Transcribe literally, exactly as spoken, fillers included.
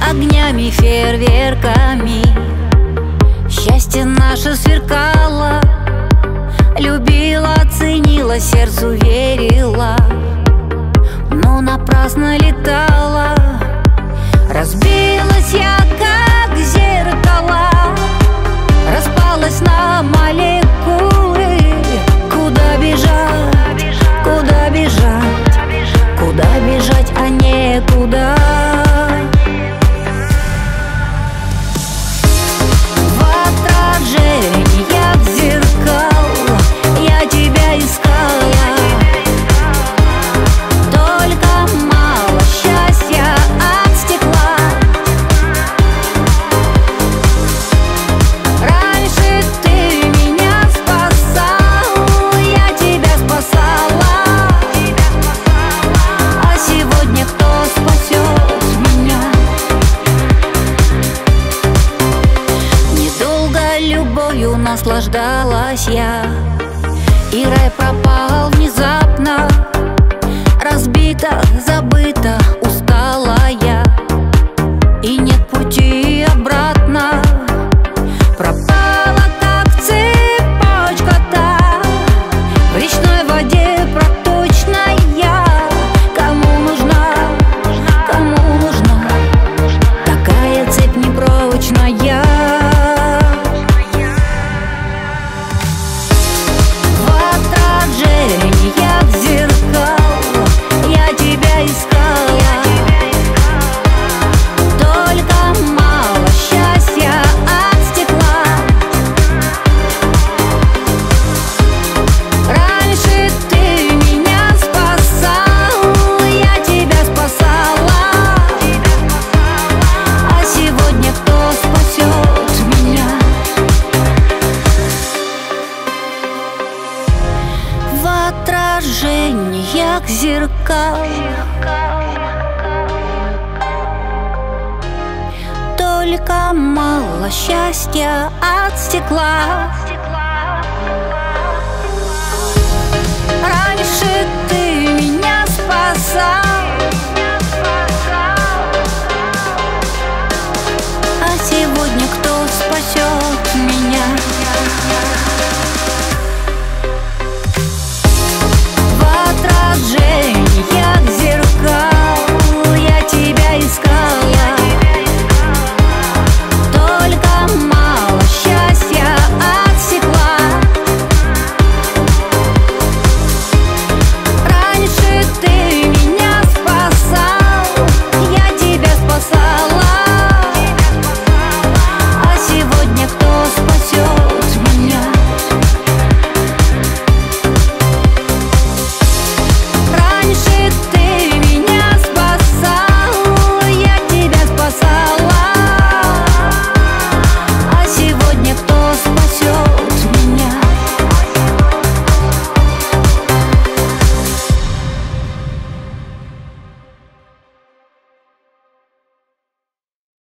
огнями, фейерверками. Счастье наше сверкало, любила, ценила, сердцу верила, но напрасно летала. Разбилась я, как зеркало, распалась на молекулы. Куда бежать, куда бежать, куда бежать, а некуда. В отражениях зеркал я тебя искала, только мало счастья от стекла. Раньше ты меня спасал, я тебя спасала, а сегодня кто спасет меня? Недолго любовью наслаждалась я, и рай пропал внезапно. Разбита, забыта, устала я, и нет пути обратно. Пропала, как цепочка-то в речной воде проточная. Кому нужна, кому нужна такая цепь непрочная? В отражениях зеркал я тебя искала, только мало счастья от стекла. Раньше ты меня спасал, я тебя спасала, а сегодня кто спасет меня? В отражениях зеркал только мало счастья от стекла. Раньше ты меня спасал,